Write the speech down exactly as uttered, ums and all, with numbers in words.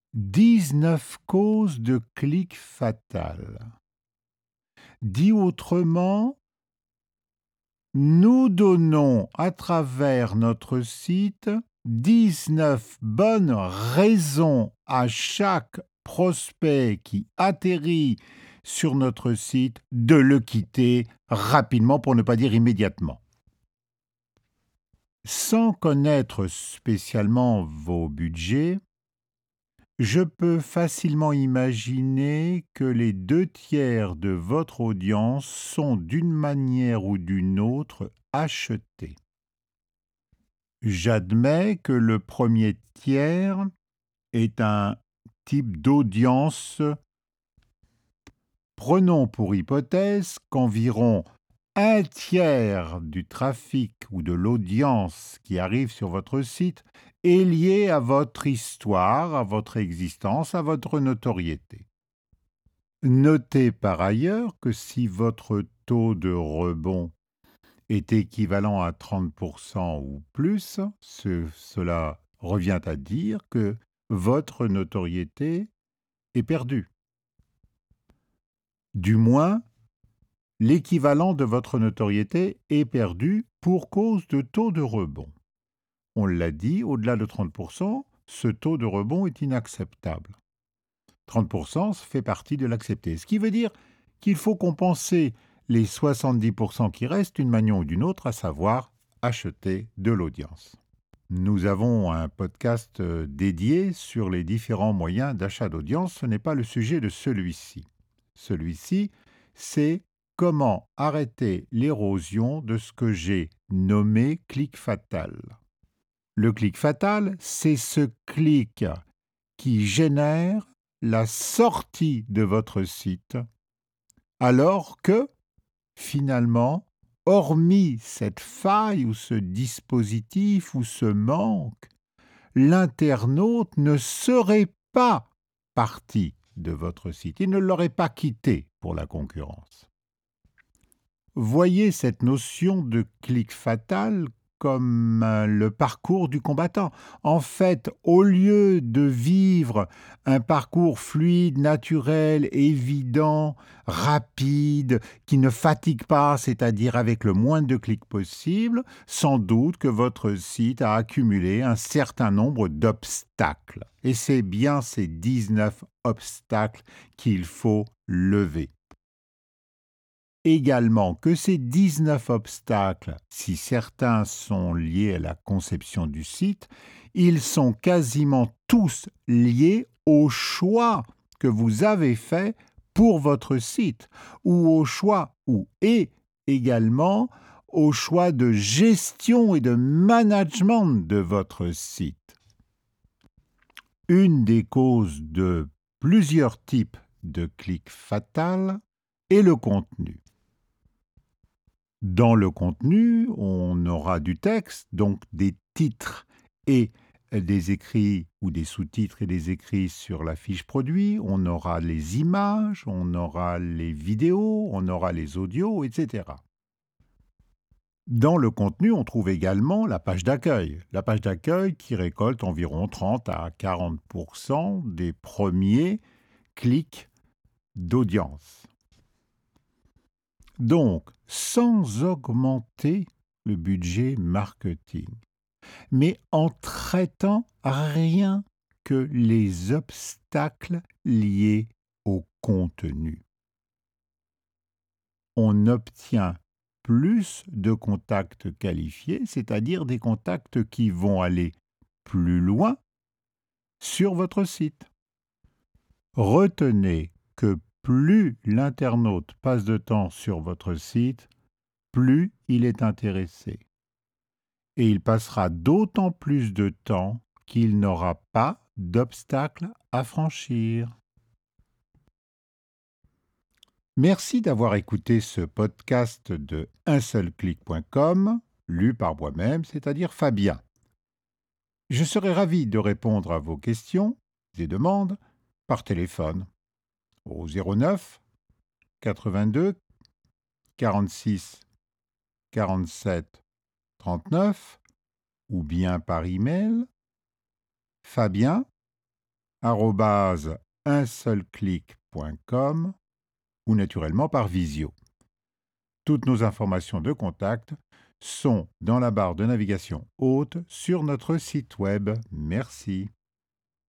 dix-neuf causes de clic fatal. Dit autrement, nous donnons à travers notre site dix-neuf bonnes raisons à chaque prospect qui atterrit sur notre site de le quitter rapidement, pour ne pas dire immédiatement. Sans connaître spécialement vos budgets, je peux facilement imaginer que les deux tiers de votre audience sont d'une manière ou d'une autre achetés. J'admets que le premier tiers est un type d'audience. Prenons pour hypothèse qu'environ un tiers du trafic ou de l'audience qui arrive sur votre site est lié à votre histoire, à votre existence, à votre notoriété. Notez par ailleurs que si votre taux de rebond est équivalent à trente pour cent ou plus, ce, cela revient à dire que votre notoriété est perdue. Du moins, l'équivalent de votre notoriété est perdu pour cause de taux de rebond. On l'a dit, au-delà de trente pour cent, ce taux de rebond est inacceptable. trente pour cent fait partie de l'accepté, ce qui veut dire qu'il faut compenser les soixante-dix pour cent qui restent d'une manière ou d'une autre, à savoir acheter de l'audience. Nous avons un podcast dédié sur les différents moyens d'achat d'audience. Ce n'est pas le sujet de celui-ci. Celui-ci, c'est comment arrêter l'érosion de ce que j'ai nommé clic fatal. Le clic fatal, c'est ce clic qui génère la sortie de votre site, alors que, finalement, hormis cette faille ou ce dispositif ou ce manque, l'internaute ne serait pas parti de votre site. Il ne l'aurait pas quitté pour la concurrence. Voyez cette notion de clic fatal comme euh, le parcours du combattant. En fait, au lieu de vivre un parcours fluide, naturel, évident, rapide, qui ne fatigue pas, c'est-à-dire avec le moins de clics possible, sans doute que votre site a accumulé un certain nombre d'obstacles. Et c'est bien ces dix-neuf obstacles qu'il faut lever. Également que ces dix-neuf obstacles, si certains sont liés à la conception du site, ils sont quasiment tous liés au choix que vous avez fait pour votre site, ou au choix, ou et également au choix de gestion et de management de votre site. Une des causes de plusieurs types de clics fatals est le contenu. Dans le contenu, on aura du texte, donc des titres et des écrits ou des sous-titres et des écrits sur la fiche produit. On aura les images, on aura les vidéos, on aura les audios, et cetera. Dans le contenu, on trouve également la page d'accueil. La page d'accueil qui récolte environ trente à quarante pour cent des premiers clics d'audience. Donc, sans augmenter le budget marketing, mais en traitant rien que les obstacles liés au contenu. On obtient plus de contacts qualifiés, c'est-à-dire des contacts qui vont aller plus loin sur votre site. Retenez que plus l'internaute passe de temps sur votre site, plus il est intéressé. Et il passera d'autant plus de temps qu'il n'aura pas d'obstacle à franchir. Merci d'avoir écouté ce podcast de un seul clic point com, lu par moi-même, c'est-à-dire Fabien. Je serai ravi de répondre à vos questions et demandes par téléphone au zéro neuf quatre-vingt-deux quarante-six quarante-sept trente-neuf ou bien par email fabien arobase un seul clic point com ou naturellement par visio. Toutes nos informations de contact sont dans la barre de navigation haute sur notre site web. Merci.